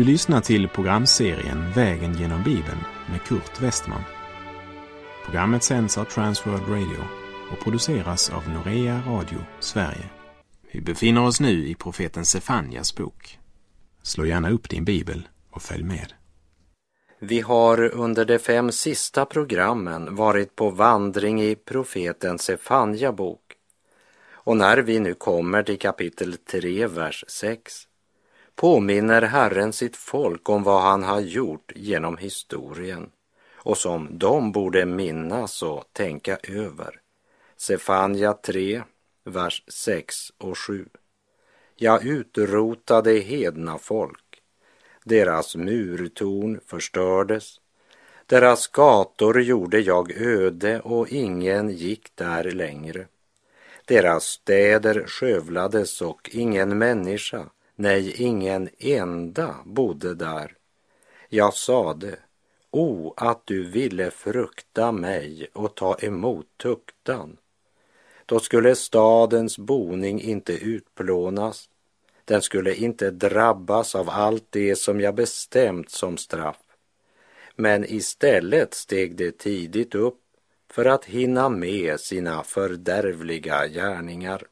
Du lyssnar till programserien Vägen genom Bibeln med Kurt Westman. Programmet sänds av Transworld Radio och produceras av Norea Radio Sverige. Vi befinner oss nu i profeten Sefanjas bok. Slå gärna upp din bibel och följ med. Vi har under de 5 sista programmen varit på vandring i profeten Sefanja bok. Och när vi nu kommer till kapitel 3, vers 6, påminner Herren sitt folk om vad han har gjort genom historien och som de borde minnas och tänka över. Sefanja 3, vers 6 och 7. Jag utrotade hedna folk. Deras murtorn förstördes. Deras gator gjorde jag öde och ingen gick där längre. Deras städer skövlades och ingen människa, nej, ingen enda bodde där. Jag sade, att du ville frukta mig och ta emot tuktan. Då skulle stadens boning inte utplånas. Den skulle inte drabbas av allt det som jag bestämt som straff. Men istället steg det tidigt upp för att hinna med sina fördärvliga gärningar.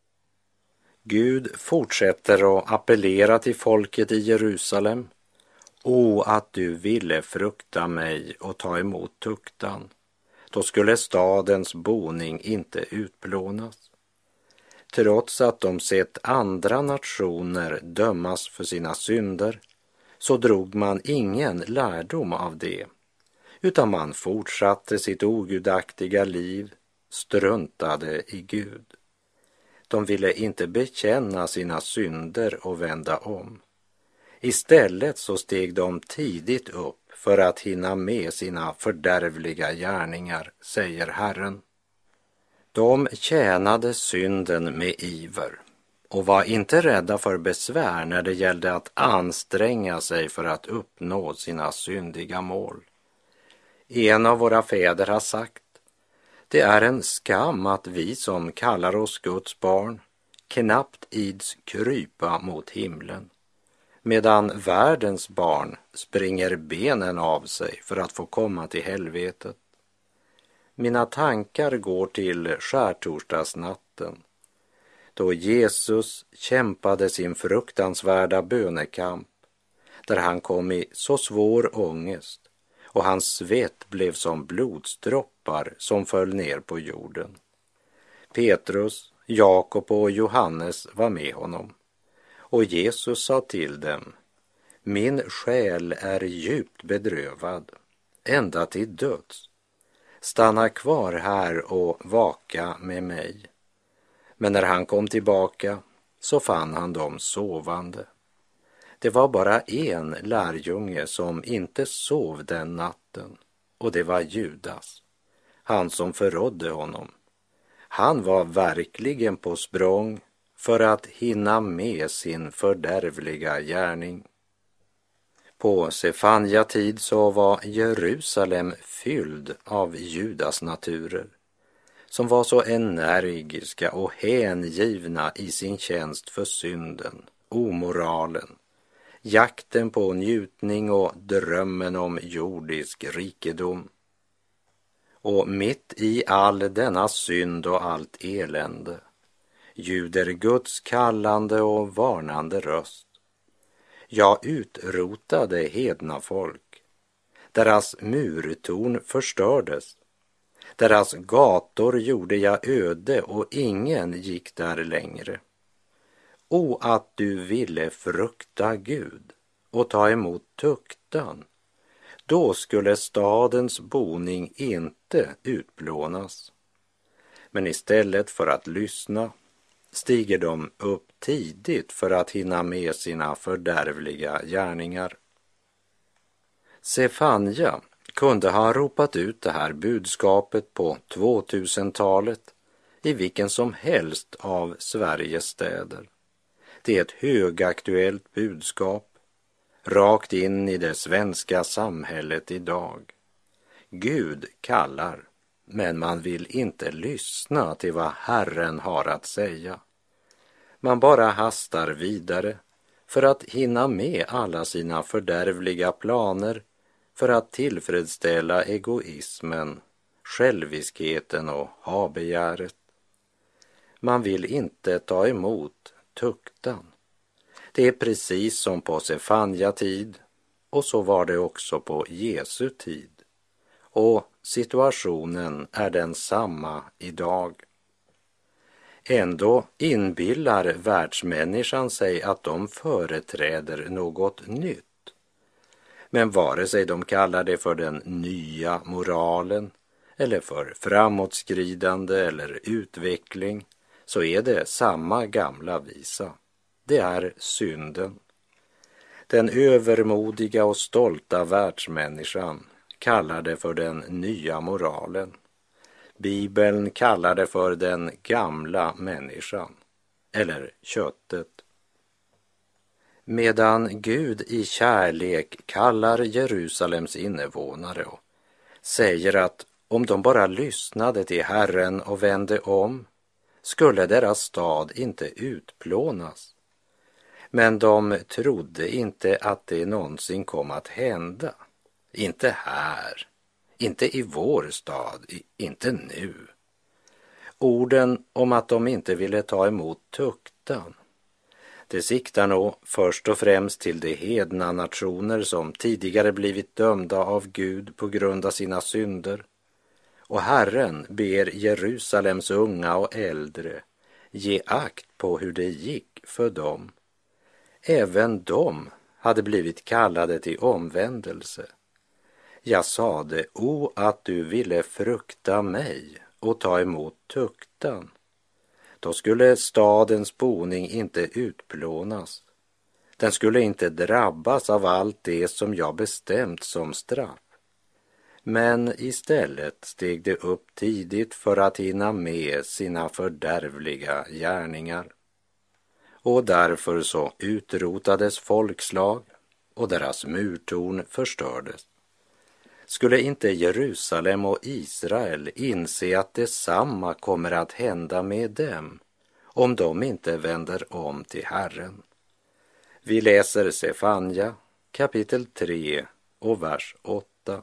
Gud fortsätter att appellera till folket i Jerusalem. Att du ville frukta mig och ta emot tuktan. Då skulle stadens boning inte utplånas. Trots att de sett andra nationer dömas för sina synder, så drog man ingen lärdom av det, utan man fortsatte sitt ogudaktiga liv, struntade i Gud. De ville inte bekänna sina synder och vända om. Istället så steg de tidigt upp för att hinna med sina fördärvliga gärningar, säger Herren. De tjänade synden med iver och var inte rädda för besvär när det gällde att anstränga sig för att uppnå sina syndiga mål. En av våra fäder har sagt, det är en skam att vi som kallar oss Guds barn knappt ids krypa mot himlen, medan världens barn springer benen av sig för att få komma till helvetet. Mina tankar går till skärtorsdagsnatten, då Jesus kämpade sin fruktansvärda bönekamp, där han kom i så svår ångest och hans svett blev som blodsdroppar som föll ner på jorden. Petrus, Jakob och Johannes var med honom, och Jesus sa till dem, min själ är djupt bedrövad, ända till döds. Stanna kvar här och vaka med mig. Men när han kom tillbaka så fann han dem sovande. Det var bara en lärjunge som inte sov den natten, och det var Judas, han som förrådde honom. Han var verkligen på språng för att hinna med sin fördärvliga gärning. På Sefanja tid så var Jerusalem fylld av Judas naturer, som var så energiska och hängivna i sin tjänst för synden, omoralen, jakten på njutning och drömmen om jordisk rikedom. Och mitt i all denna synd och allt elände ljuder Guds kallande och varnande röst. Jag utrotade hedna folk. Deras murtorn förstördes. Deras gator gjorde jag öde och ingen gick där längre. Att du ville frukta Gud och ta emot tuktan. Då skulle stadens boning inte utplånas. Men istället för att lyssna stiger de upp tidigt för att hinna med sina fördärvliga gärningar. Sefanja kunde ha ropat ut det här budskapet på 2000-talet i vilken som helst av Sveriges städer. Det är ett högaktuellt budskap rakt in i det svenska samhället idag. Gud kallar, men man vill inte lyssna till vad Herren har att säga. Man bara hastar vidare för att hinna med alla sina fördärvliga planer för att tillfredsställa egoismen, själviskheten och habegäret. Man vill inte ta emot tuktan. Det är precis som på Sefanja tid, och så var det också på Jesu tid. Och situationen är densamma idag. Ändå inbillar världsmänniskan sig att de företräder något nytt. Men vare sig de kallar det för den nya moralen eller för framåtskridande eller utveckling, så är det samma gamla visa. Det är synden. Den övermodiga och stolta världsmänniskan kallar det för den nya moralen. Bibeln kallar det för den gamla människan, eller köttet. Medan Gud i kärlek kallar Jerusalems invånare och säger att om de bara lyssnade till Herren och vände om, skulle deras stad inte utplånas. Men de trodde inte att det någonsin kom att hända. Inte här, inte i vår stad, inte nu. Orden om att de inte ville ta emot tuktan, det siktar nog först och främst till de hedna nationer som tidigare blivit dömda av Gud på grund av sina synder. Och Herren ber Jerusalems unga och äldre ge akt på hur det gick för dem. Även de hade blivit kallade till omvändelse. Jag sade, att du ville frukta mig och ta emot tuktan. Då skulle stadens boning inte utplånas. Den skulle inte drabbas av allt det som jag bestämt som straff. Men istället steg det upp tidigt för att hinna med sina fördärvliga gärningar. Och därför så utrotades folkslag och deras murtorn förstördes. Skulle inte Jerusalem och Israel inse att detsamma kommer att hända med dem om de inte vänder om till Herren? Vi läser Sefanja kapitel 3 och vers 8.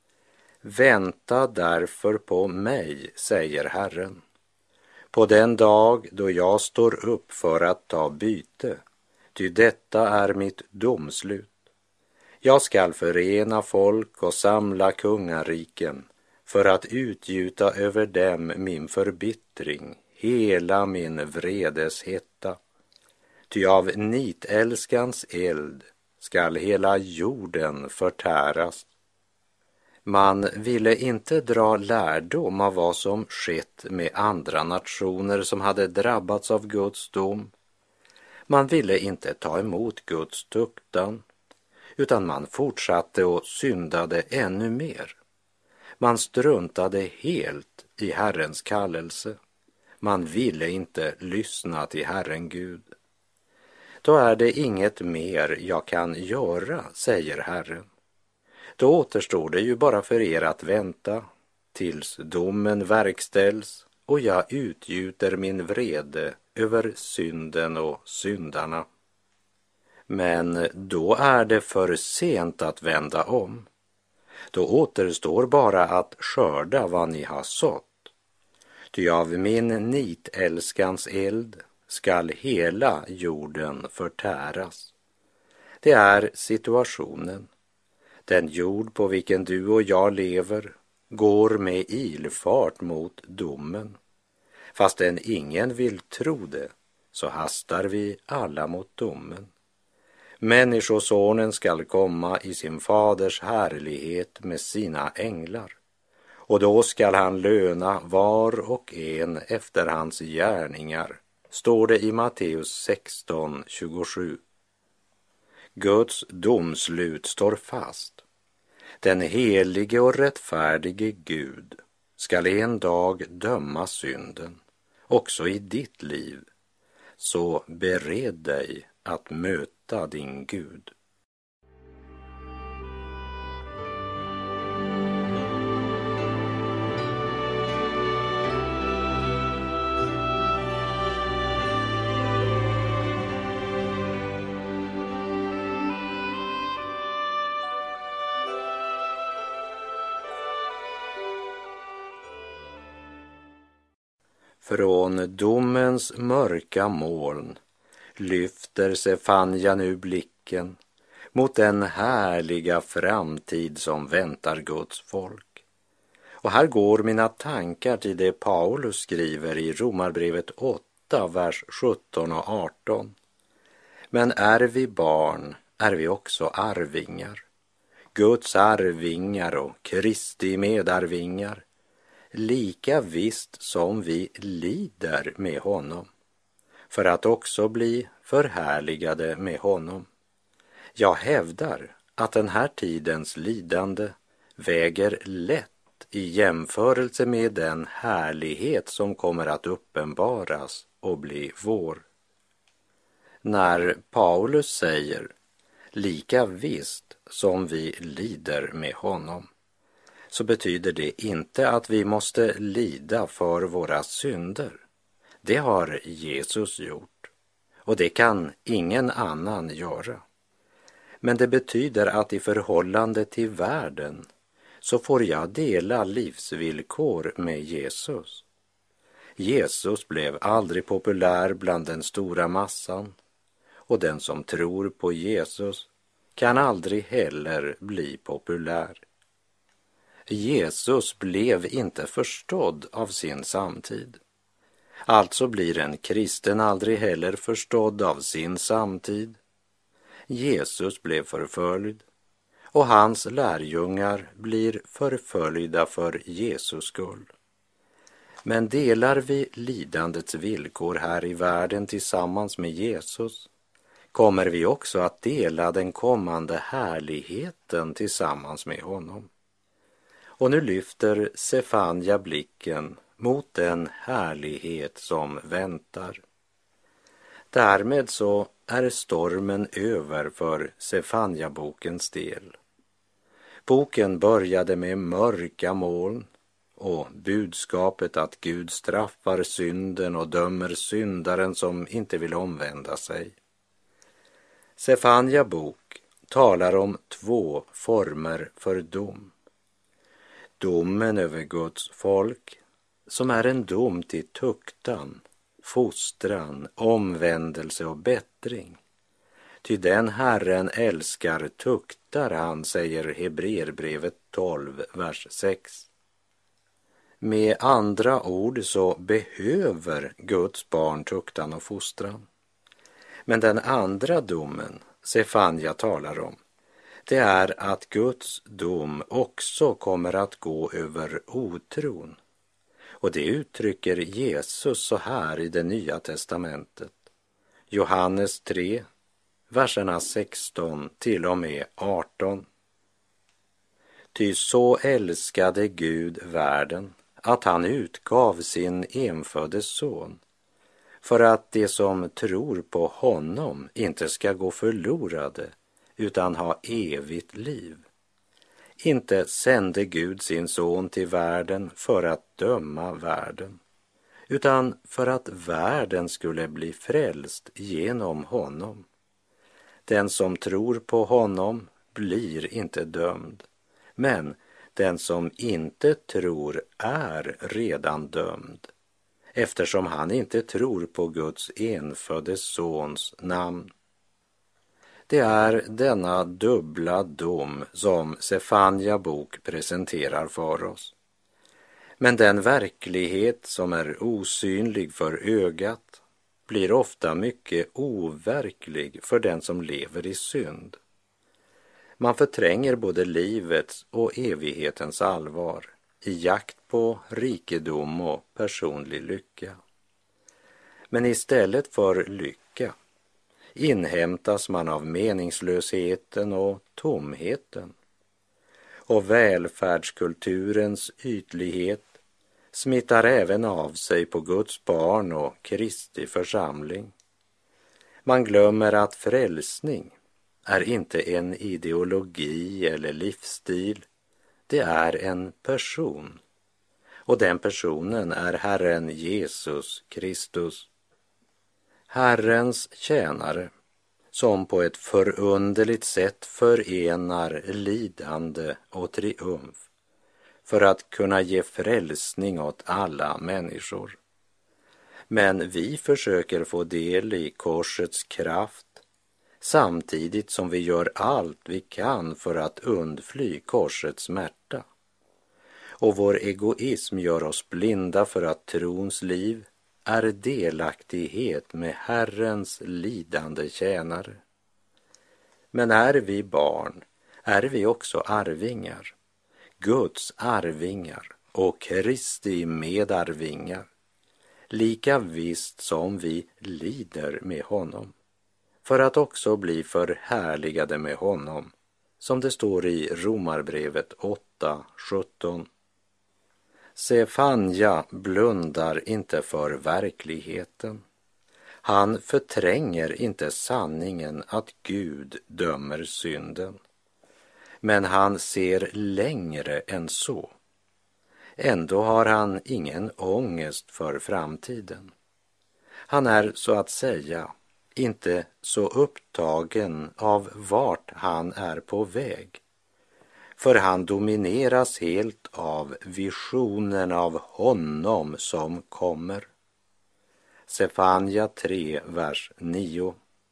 Vänta därför på mig, säger Herren, på den dag då jag står upp för att ta byte, ty detta är mitt domslut. Jag skall förena folk och samla kungariken för att utgjuta över dem min förbittring, hela min vredes hetta. Ty av nitälskans eld skall hela jorden förtäras. Man ville inte dra lärdom av vad som skett med andra nationer som hade drabbats av Guds dom. Man ville inte ta emot Guds tuktan, utan man fortsatte och syndade ännu mer. Man struntade helt i Herrens kallelse. Man ville inte lyssna till Herren Gud. Då är det inget mer jag kan göra, säger Herren. Då återstår det ju bara för er att vänta tills domen verkställs och jag utgjuter min vrede över synden och syndarna. Men då är det för sent att vända om. Då återstår bara att skörda vad ni har sått. Ty av min nitälskans eld skall hela jorden förtäras. Det är situationen. Den jord på vilken du och jag lever går med ilfart mot domen. Fastän ingen vill tro det, så hastar vi alla mot domen. Människosonen skall komma i sin faders härlighet med sina änglar, och då skall han löna var och en efter hans gärningar, står det i Matteus 16:27. Guds domslut står fast. Den helige och rättfärdige Gud skall en dag döma synden, också i ditt liv. Så bered dig att möta din Gud. Från domens mörka moln lyfter Sefanja nu blicken mot den härliga framtid som väntar Guds folk. Och här går mina tankar till det Paulus skriver i Romarbrevet 8, vers 17 och 18. Men är vi barn är vi också arvingar, Guds arvingar och Kristi medarvingar, lika visst som vi lider med honom, för att också bli förhärligade med honom. Jag hävdar att den här tidens lidande väger lätt i jämförelse med den härlighet som kommer att uppenbaras och bli vår. När Paulus säger lika visst som vi lider med honom, så betyder det inte att vi måste lida för våra synder. Det har Jesus gjort, och det kan ingen annan göra. Men det betyder att i förhållande till världen så får jag dela livsvillkor med Jesus. Jesus blev aldrig populär bland den stora massan, och den som tror på Jesus kan aldrig heller bli populär. Jesus blev inte förstådd av sin samtid. Alltså blir en kristen aldrig heller förstådd av sin samtid. Jesus blev förföljd, och hans lärjungar blir förföljda för Jesus skull. Men delar vi lidandets villkor här i världen tillsammans med Jesus, kommer vi också att dela den kommande härligheten tillsammans med honom. Och nu lyfter Sefanja blicken mot den härlighet som väntar. Därmed så är stormen över för Sefanja-bokens del. Boken började med mörka moln och budskapet att Gud straffar synden och dömer syndaren som inte vill omvända sig. Sefanja bok talar om 2 former för dom. Domen över Guds folk, som är en dom till tuktan, fostran, omvändelse och bättring. Ty den Herren älskar tuktar han, säger Hebreerbrevet 12, vers 6. Med andra ord så behöver Guds barn tuktan och fostran. Men den andra domen Sefanja talar om, det är att Guds dom också kommer att gå över otron. Och det uttrycker Jesus så här i det Nya testamentet. Johannes 3, verserna 16 till och med 18. Ty så älskade Gud världen att han utgav sin enfödde son, för att de som tror på honom inte ska gå förlorade utan ha evigt liv. Inte sände Gud sin son till världen för att döma världen, utan för att världen skulle bli frälst genom honom. Den som tror på honom blir inte dömd, men den som inte tror är redan dömd, eftersom han inte tror på Guds enfödde sons namn. Det är denna dubbla dom som Sefanja bok presenterar för oss. Men den verklighet som är osynlig för ögat blir ofta mycket overklig för den som lever i synd. Man förtränger både livets och evighetens allvar i jakt på rikedom och personlig lycka. Men istället för lycka inhämtas man av meningslösheten och tomheten. Och välfärdskulturens ytlighet smittar även av sig på Guds barn och Kristi församling. Man glömmer att frälsning är inte en ideologi eller livsstil, det är en person. Och den personen är Herren Jesus Kristus. Herrens tjänare, som på ett förunderligt sätt förenar lidande och triumf för att kunna ge frälsning åt alla människor. Men vi försöker få del i korsets kraft samtidigt som vi gör allt vi kan för att undfly korsets smärta. Och vår egoism gör oss blinda för att trons liv är delaktighet med Herrens lidande tjänare. Men är vi barn är vi också arvingar, Guds arvingar och Kristi medarvingar, lika visst som vi lider med honom, för att också bli förhärligade med honom, som det står i Romarbrevet 8:17. Sefanja blundar inte för verkligheten. Han förtränger inte sanningen att Gud dömer synden. Men han ser längre än så. Ändå har han ingen ångest för framtiden. Han är så att säga inte så upptagen av vart han är på väg. För han domineras helt av visionen av honom som kommer. Sefanja 3, vers 9.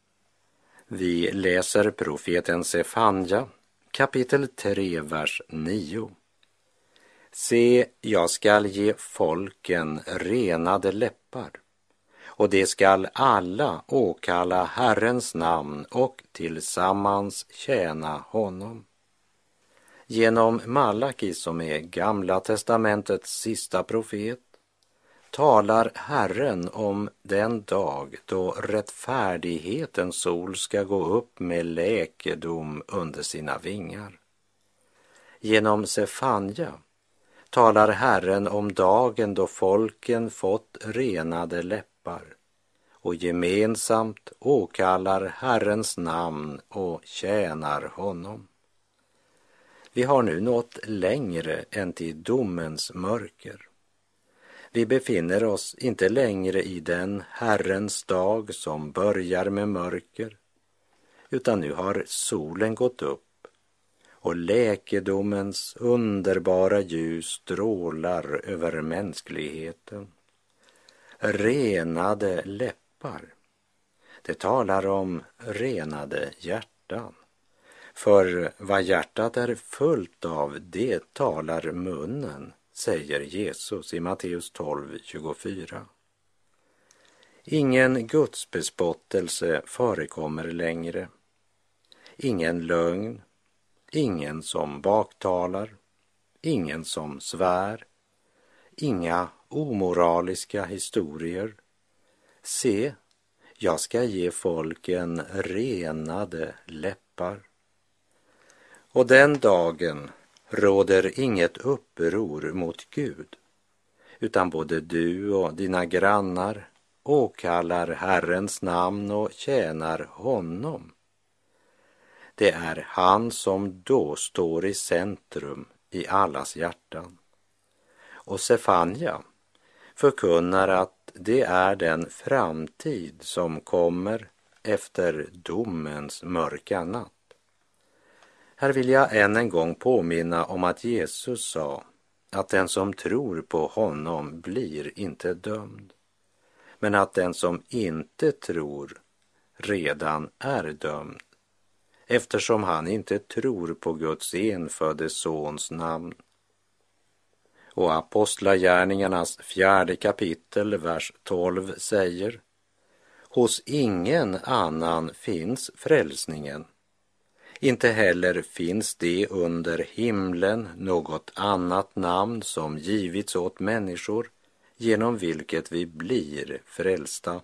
Vi läser profeten Sefanja, kapitel 3, vers 9. Se, jag skall ge folken renade läppar, och det skall alla åkalla Herrens namn och tillsammans tjäna honom. Genom Malaki, som är Gamla testamentets sista profet, talar Herren om den dag då rättfärdighetens sol ska gå upp med läkedom under sina vingar. Genom Sefanja talar Herren om dagen då folken fått renade läppar och gemensamt åkallar Herrens namn och tjänar honom. Vi har nu nått längre än till domens mörker. Vi befinner oss inte längre i den Herrens dag som börjar med mörker, utan nu har solen gått upp och läkedomens underbara ljus strålar över mänskligheten. Renade läppar, det talar om renade hjärtan. För vad hjärtat är fullt av, det talar munnen, säger Jesus i Matteus 12:24. Ingen gudsbespottelse förekommer längre. Ingen lögn, ingen som baktalar, ingen som svär, inga omoraliska historier. Se, jag ska ge folken renade läppar. Och den dagen råder inget uppror mot Gud, utan både du och dina grannar åkallar Herrens namn och tjänar honom. Det är han som då står i centrum i allas hjärtan. Och Sefanja förkunnar att det är den framtid som kommer efter domens mörka natt. Här vill jag än en gång påminna om att Jesus sa att den som tror på honom blir inte dömd, men att den som inte tror redan är dömd, eftersom han inte tror på Guds enfödde sons namn. Och Apostlagärningarnas 4:e kapitel, vers 12 säger: hos ingen annan finns frälsningen. Inte heller finns det under himlen något annat namn som givits åt människor genom vilket vi blir frälsta.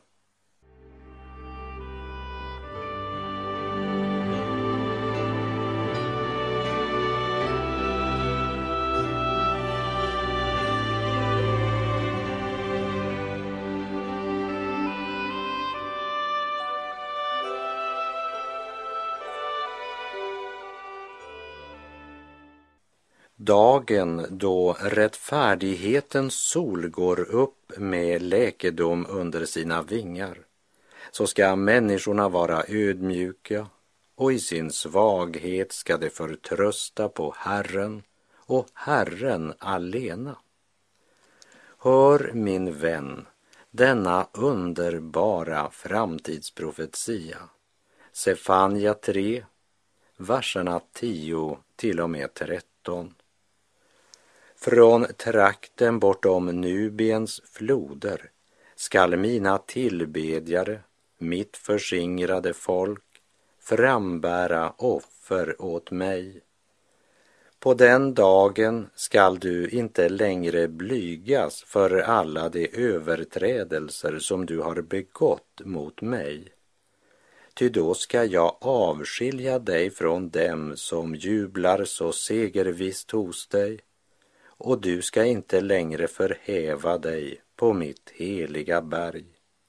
Dagen då rättfärdighetens sol går upp med läkedom under sina vingar, så ska människorna vara ödmjuka och i sin svaghet ska de förtrösta på Herren och Herren alena. Hör, min vän, denna underbara framtidsprofetia. Sefanja 3, verserna 10 till och med 13. Från trakten bortom Nubiens floder skall mina tillbedjare, mitt förskingrade folk, frambära offer åt mig. På den dagen skall du inte längre blygas för alla de överträdelser som du har begått mot mig. Ty då ska jag avskilja dig från dem som jublar så segervisst hos dig, och du ska inte längre förhäva dig på mitt heliga berg.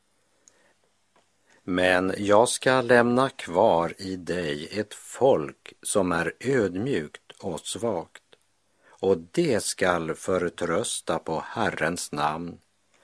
Men jag ska lämna kvar i dig ett folk som är ödmjukt och svagt, och det skall förtrösta på Herrens namn.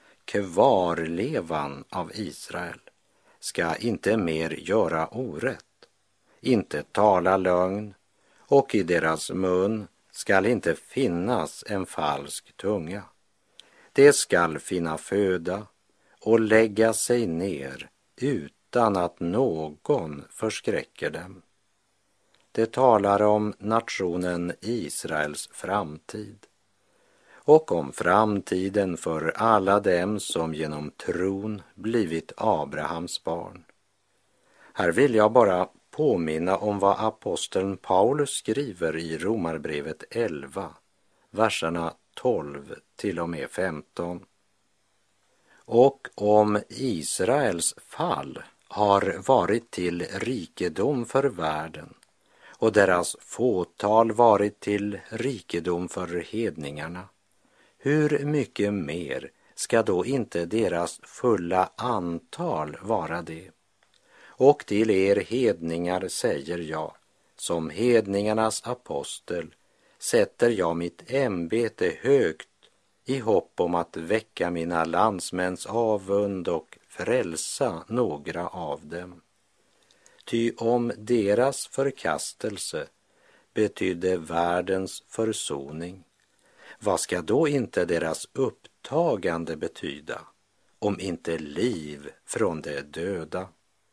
Kvarlevan av Israel ska inte mer göra orätt, inte tala lögn, och i deras mun skall inte finnas en falsk tunga. Det skall finna föda och lägga sig ner utan att någon förskräcker dem. Det talar om nationen Israels framtid och om framtiden för alla dem som genom tron blivit Abrahams barn. Här vill jag bara påminna om vad aposteln Paulus skriver i Romarbrevet 11, verserna 12 till och med 15. Och om Israels fall har varit till rikedom för världen och deras fåtal varit till rikedom för hedningarna, hur mycket mer ska då inte deras fulla antal vara det? Och till er hedningar säger jag, som hedningarnas apostel, sätter jag mitt ämbete högt i hopp om att väcka mina landsmäns avund och frälsa några av dem. Ty om deras förkastelse betydde världens försoning, vad ska då inte deras upptagande betyda, om inte liv från de döda?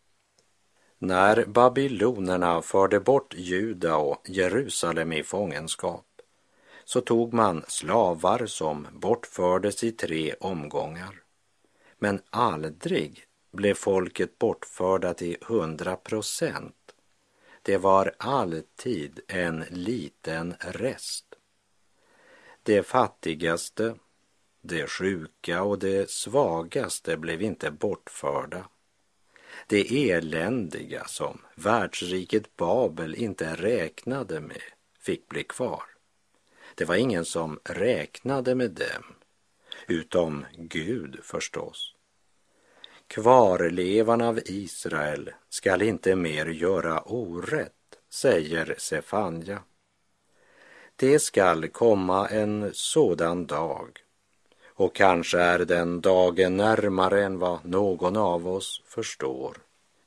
När babylonerna förde bort Juda och Jerusalem i fångenskap, så tog man slavar som bortfördes i 3 omgångar. Men aldrig blev folket bortförda till 100%. Det var alltid en liten rest. De fattigaste, de sjuka och de svagaste blev inte bortförda. Det eländiga som världsriket Babel inte räknade med fick bli kvar. Det var ingen som räknade med dem, utom Gud förstås. Kvarlevan av Israel skall inte mer göra orätt, säger Sefanja. Det skall komma en sådan dag, och kanske är den dagen närmare än vad någon av oss förstår.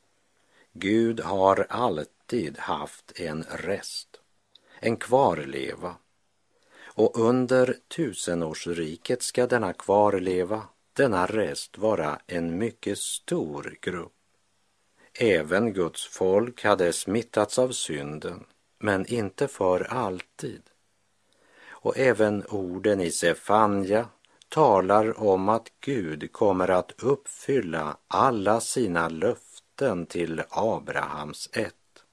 Gud har alltid haft en rest, en kvarleva, och under 1000-årsriket ska denna kvarleva, denna rest, vara en mycket stor grupp. Även Guds folk hade smittats av synden, men inte för alltid. Och även orden i Sefanja talar om att Gud kommer att uppfylla alla sina löften till Abrahams ett.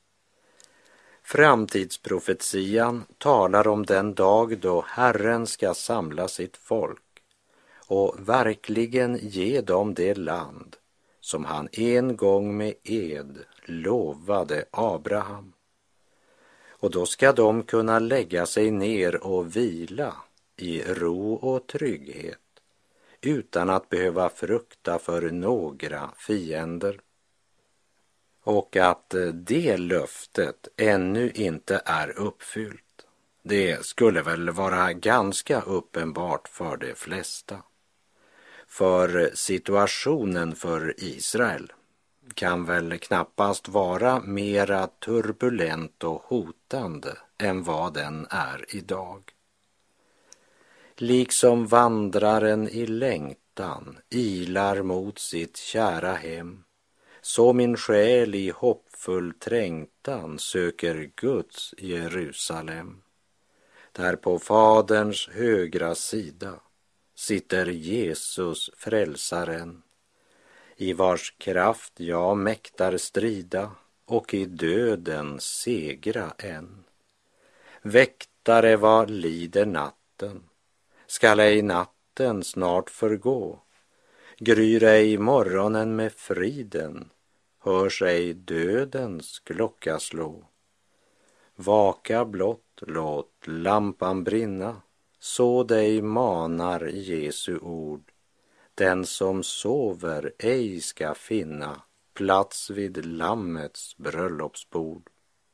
Framtidsprofetian talar om den dag då Herren ska samla sitt folk och verkligen ge dem det land som han en gång med ed lovade Abraham. Och då ska de kunna lägga sig ner och vila i ro och trygghet utan att behöva frukta för några fiender. Och att det löftet ännu inte är uppfyllt, det skulle väl vara ganska uppenbart för de flesta. För situationen för Israel kan väl knappast vara mera turbulent och hotande än vad den är idag. Liksom vandraren i längtan längtan ilar mot sitt kära hem, så min själ i hoppfull trängtan söker Guds Jerusalem. Där på Faderns högra sida sitter Jesus frälsaren, i vars kraft jag mäktar strida och i döden segra än. Väktare, vad lider natten? Skall ej natten snart förgå? Gryr ej morgonen med friden? Hörs ej dödens klocka slå? Vaka blott, låt lampan brinna, så dig manar Jesu ord. Den som sover ej ska finna plats vid Lammets bröllopsbord.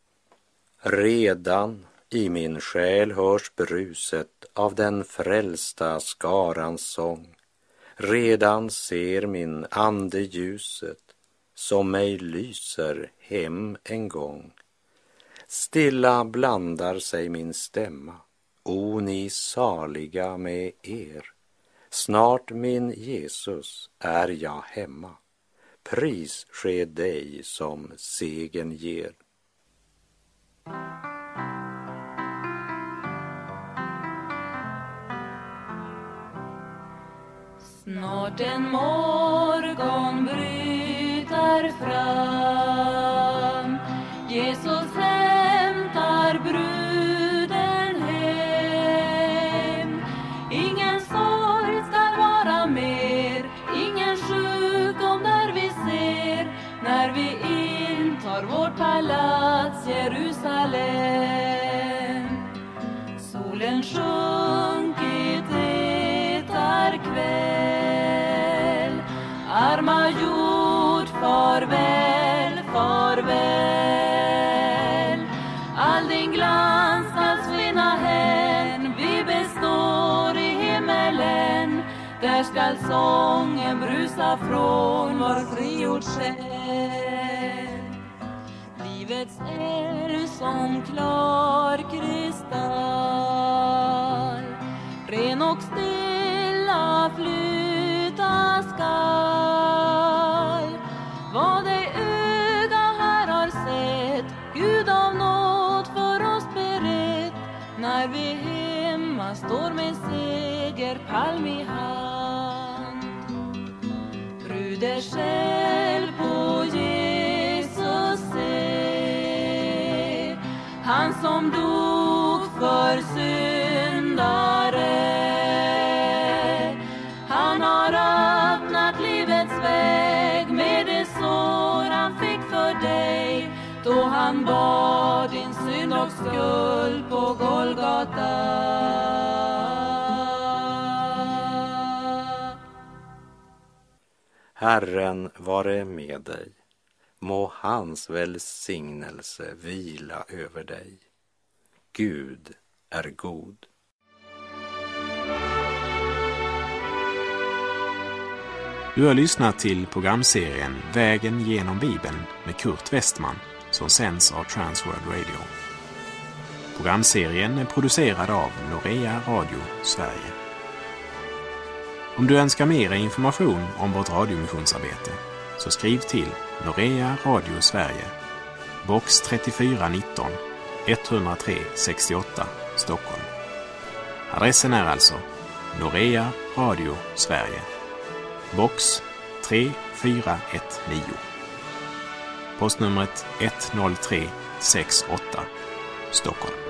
Redan i min själ hörs bruset av den frälsta skarans sång. Redan ser min ande ljuset som mig lyser hem en gång. Stilla blandar sig min stämma, o ni saliga med er. Snart min Jesus är jag hemma, pris ske dig som segern ger. Snart en morgon bryter fram, Jesus hämtar bruden hem. Ingen sorg ska vara mer, ingen sjukdom där vi ser, när vi intar vårt palats Jerusalem. Solen sjunkit, det är kväll. Arma jord, farväl, farväl. All din glans ska svinna hän, vi består i himmelen. Där skall sången brusa från vår frigjord själ. Livets älv som klar kristall, ren och stilla flyta skall. Vad det öga här har sett, Gud av nåd för oss berett, när vi hemma står med segerpalm i hand. Bruder själv på Jesus se, han som dog för syndare. Han har öppnat livets väg med det sår han fick för dig, då han bar din synd och skuld på Golgata. Herren vare med dig. Må hans välsignelse vila över dig. Gud är god. Du har lyssnat till programserien Vägen genom Bibeln med Kurt Westman som sänds av Transworld Radio. Programserien är producerad av Norea Radio Sverige. Om du önskar mer information om vårt radiomissionsarbete så skriv till Norea Radio Sverige, box 3419 103 68 Stockholm. Adressen är alltså Norea Radio Sverige, box 3419. Postnumret 10368 Stockholm.